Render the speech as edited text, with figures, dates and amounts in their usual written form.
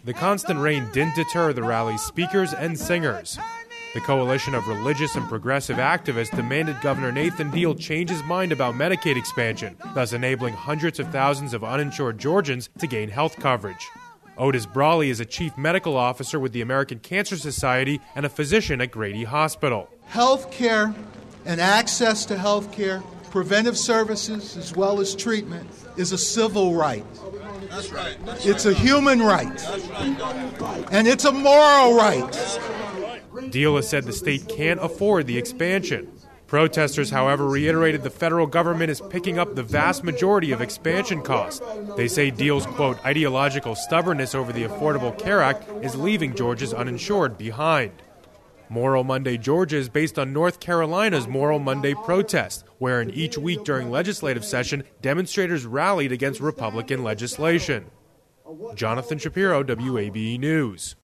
The constant rain didn't deter the rally's speakers and singers. The coalition of religious and progressive activists demanded Governor Nathan Deal change his mind about Medicaid expansion, thus enabling hundreds of thousands of uninsured Georgians to gain health coverage. Otis Brawley is a chief medical officer with the American Cancer Society and a physician at Grady Hospital. Health care and access to health care, preventive services as well as treatment, is a civil right. That's right. It's a human right. And it's a moral right. Deal has said the state can't afford the expansion. Protesters, however, reiterated the federal government is picking up the vast majority of expansion costs. They say Deal's, quote, ideological stubbornness over the Affordable Care Act is leaving Georgia's uninsured behind. Moral Monday Georgia is based on North Carolina's Moral Monday protest, wherein each week during legislative session, demonstrators rallied against Republican legislation. Jonathan Shapiro, WABE News.